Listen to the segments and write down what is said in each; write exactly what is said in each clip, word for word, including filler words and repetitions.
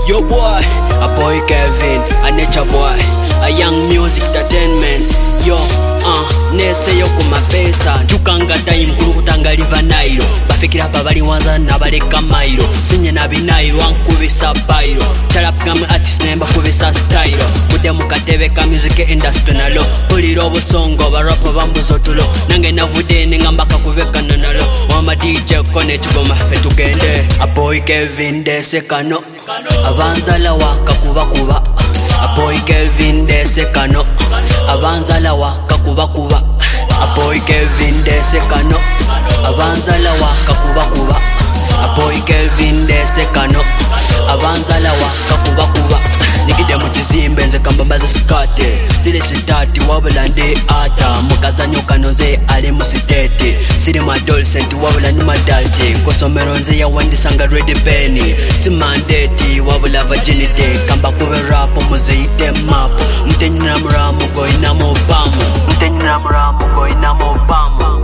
Yo boy, a boy Kevin, a nature boy, a young music entertainment. Yo, uh, nese yo kumapesa Chukanga time kuru kutangaliva nairo Bafikira babali wanza na baleka mairo Sinye na binairo ankubisa bairo Charap kama artist nemba kubisa stylo Mude mukatebeka music industry nalo Puliro obusongo barapa bambuzo tulo Nange navude ningambaka kubeka nanalo Wama D J kone chugoma fetugende A boy Kevin dese kano Avanza la waka kuba kuba A boy Kevin dese kano Avanza la waka kuba kuba A boy Kevin dese kano Avanza la waka kuba kuba A boy Kevin dese kano Avanza la waka kuba kuba Nikide mutizimbe nze kambambaza sikate Zile sitati wabula ndi ata Mukaza nyoka noze ali musitete Siri madolcent wabula ni madalti Kosomero nze ya wandisanga ready penny Si mandeti wabula virginity Kamba kube rapo muzeite mapo Mtenyi na mramu goi na mobamu Mtenyi na mramu goi na mobamu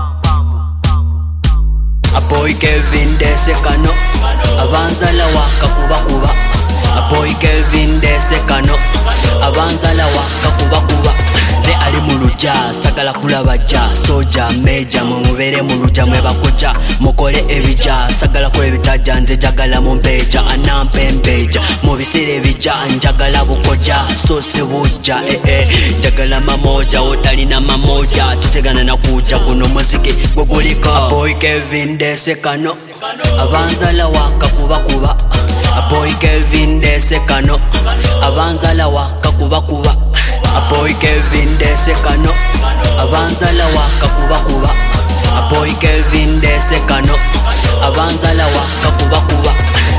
A boy Kevin dese kano Avanza la waka kuba kuba A boy Kevin dese kano Avanza la waka kuba kuba Ze ali muluja, sagala kulabaja Soja, meja, mumubere muluja mwebakoja Mukole ebija, sagala kwebitaja Nze jagala mumbeja, anampe mbeja Mubisire bija, njagala bukoja Sosi buja, eh eh Jagala mamoja, otalina mamoja Tutegana na kuja, kuno muziki guguliko A boy Kevin dese kano Avanza la waka kuba kuba A boy Kevin dese kano Avanza la waka kuba kuba A boy Kevin dese kano Avanza la waka kuba kuba A boy Kevin dese kano Avanza la waka kuba kuba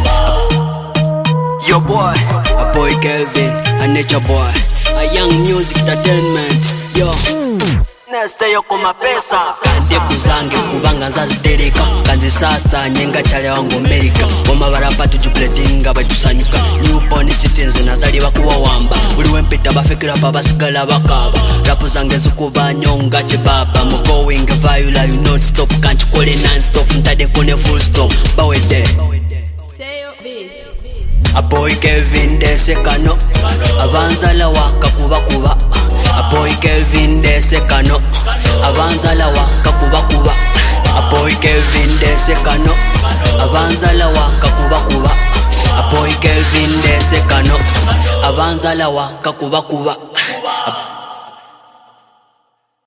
Yo boy, a boy Kevin, a nature boy, a young music entertainment. Yo Neste yo kumapesa Kande kuzange kubanga nzazitereka Kanzi sasa nyenga chale wangu Amerika Wama barapa tujupletinga batusanyuka Newborn citizens nazali bakuwa wamba Uli wempita bafikira pa basigala bakaba Rapu zange zukuba nyonga chibaba I'm going viral you not stop Can't you call it non-stop Ntade kone full stop Bawede Say your beat A boy Kevin dese kano Avanza la waka kuba kuba A boy Kevin dese kano Avanza la waka kuba kuba A boy Kevin dese kano Avanza la waka kuba kuba A boy Kevin dese kano Avanza la waka kuba kuba